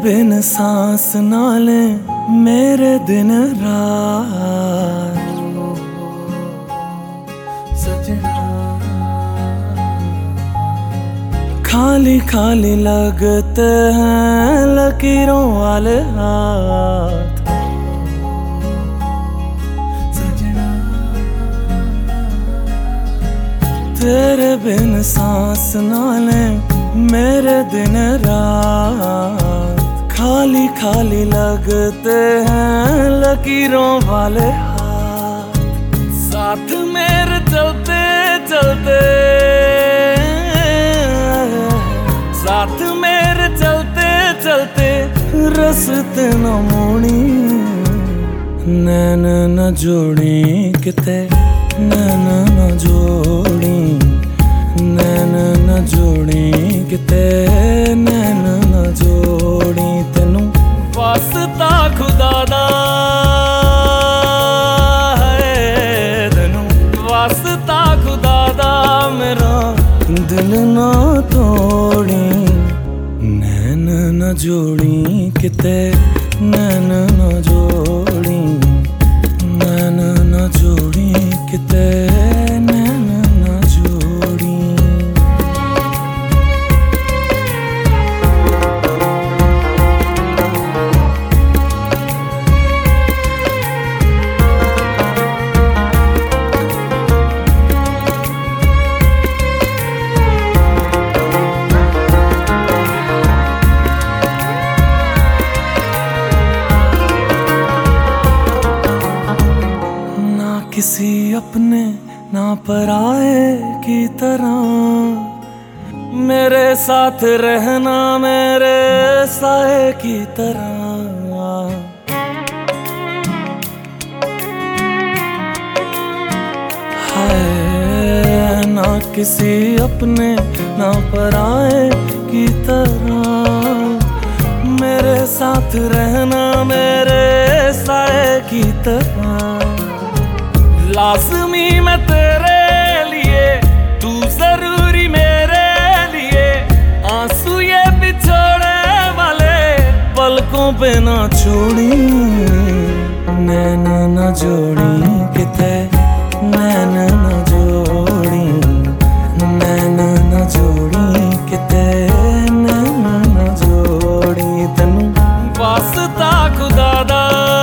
बिन सांस ना ले मेरे दिन रात सजना, खाली खाली लगते हैं लकीरों वाले हाथ सजना, तेरे बिन सांस ना ले मेरे दिन रात, खाली खाली लगते हैं लकीरों वाले हाथ, साथ मेरे चलते चलते, साथ मेरे चलते चलते रस्ते न मोड़ी, नैन न जोड़ी किते नैन न जोड़ी, नैन न जोड़ी किते नैन न जोड़ी, तेनू वास्ता खुदा दा है, तेनू वास्ता खुदा दा मेरा दिल ना तोड़ी, नैन न जोड़ी किते नैन न जोड़ी, नैन न जोड़ी किते नैन न जोड़ी। किसी अपने ना पराए की तरह मेरे साथ रहना, मेरे साए की तरह, हाय ना किसी अपने ना पराए की तरह मेरे साथ रहना, मेरे साए की तरह, लाज़मी मैं तेरे लिए, तू जरूरी मेरे लिए, आंसू ये बिछोड़े वाले पलकों पे ना छोड़ी, नैन न जोड़ी किते नैन न जोड़ी, नैन न जोड़ी किते नैन न जोड़ी, तेनू वास्ता खुदा दा,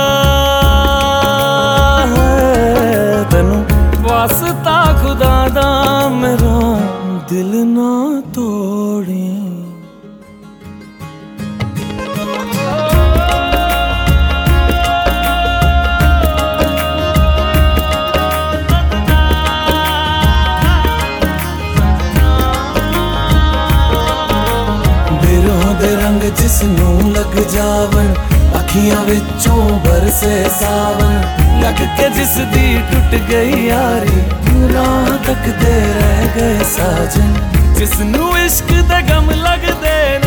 वास्ता खुदा दा मेरा दिल ना तोड़ी। बिरों दे रंग जिसनू लग जावन, अखियां विचों बरसे सावन, लग के जिस दी टुट गई यारी, राह तकदे रह गए साजन, जिसनू इश्क दे गम लगदे